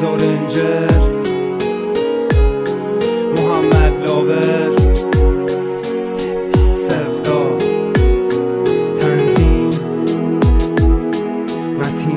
رضا رنجر، محمد لاور، سفدا، تنظیم متین.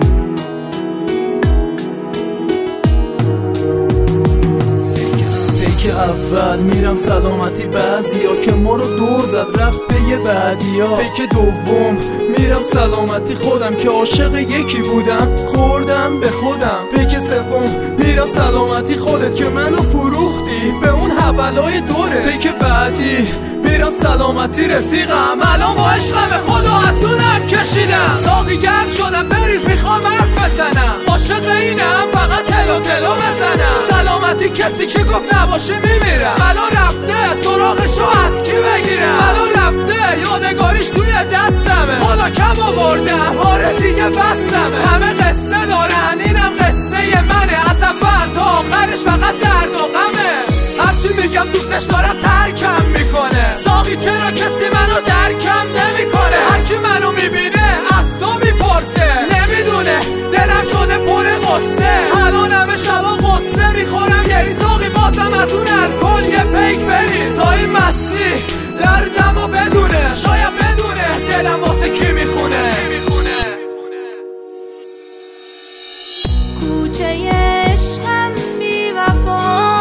اول میرم سلامتی بعضیا که ما رو دور زد رفت به یه بعدیا. پیک دوم میرم سلامتی خودم که عاشق یکی بودم خوردم به خودم. پیک سوم میرم سلامتی خودت که منو فروختی به اون حولای دوره. پیک بعدی میرم سلامتی رفیقم الان با عشقم خدا از اونم کشیدم. ساقی گرم شدم بریز میخوام حرف بزنم. عاشق اینم فقط تلو تلو بزنم. سلامتی کسی که گفت نباشه میمیرم. بلا رفته سراغشو از کی بگیرم. بلا رفته یادگاریش توی دستمه. خدا کم آوردم آره دیگه بستمه. همه قصه دارن اینم قصه منه. از اول تا آخرش فقط درد و غمه. هرچی میگم دوستش دارم ترکم میکنه. ساقی چرا کسی منو درکم نمیکنه. هر کی منو میبینه از تو میپرسه. نمیدونه دلم شده پر غصه. الان همه شبا غصه میخورم یعنی ساقی بازم از اون الکل یه پیک بری تا این مستی دردمو بدونه. شاید بدونه دلم واسه کی میخونه. کوچه عشقم بی وفا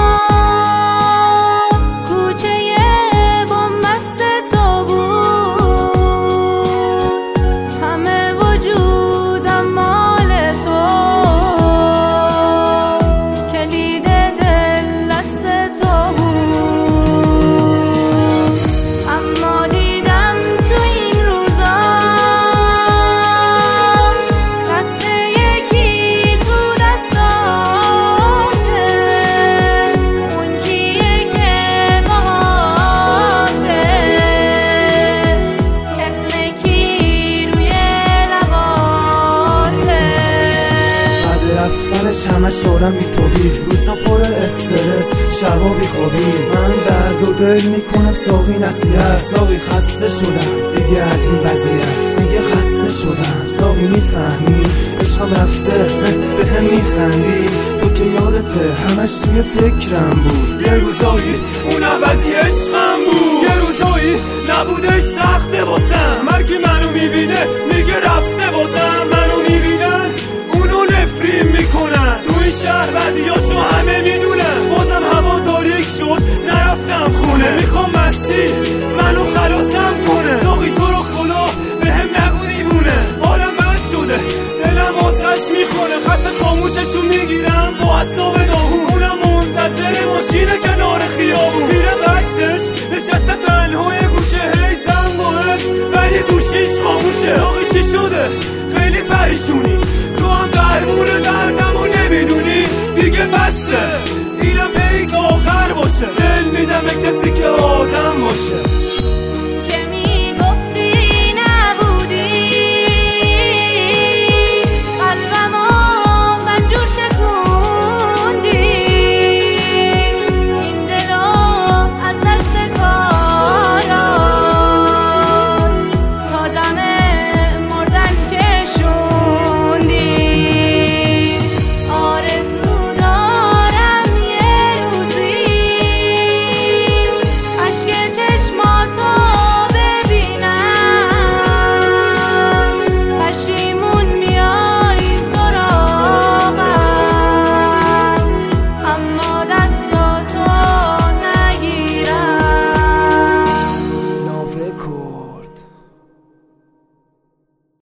همش دارم بی توهی. روزا پر استرس شبا بی خوابی. من درد و دل میکنم ساقی نصیحت. ساقی خسته شدم دیگه از این وضعیت. دیگه خسته شدم ساقی میفهمی. عشقم رفته به هم میخندی. تو که یادته همش توی فکرم بود. یه روزایی اون عوضی عشقم بود. یه روزایی نبودش سخته واسم. مرگی منو میبینه میگه رفته واسم. منو میبینن اونو نفرین میکنن. تو این شهر بدیاشو همه میدونن. بازم هوا تاریک شد نرفتم خونه. میخوام مستی منو خلاصم کنه. ساقی تو رو خدا به هم نگو دیوونه. حالم بد شده دلم واسش میخونه. خط خاموششو میگیرم با اعصاب داغون. اونم منتظر ماشین کنار خیابون. میره بکسش نشسته تنهای گوشه. هی زن بارس ولی گوشیش خاموشه. ساقی چی شده خیلی پریشونی. تو هم درمون دردمو نمیدونی. دیگه بسته اینم پیک آخر باشه. دل میدم به کسی که آدم باشه.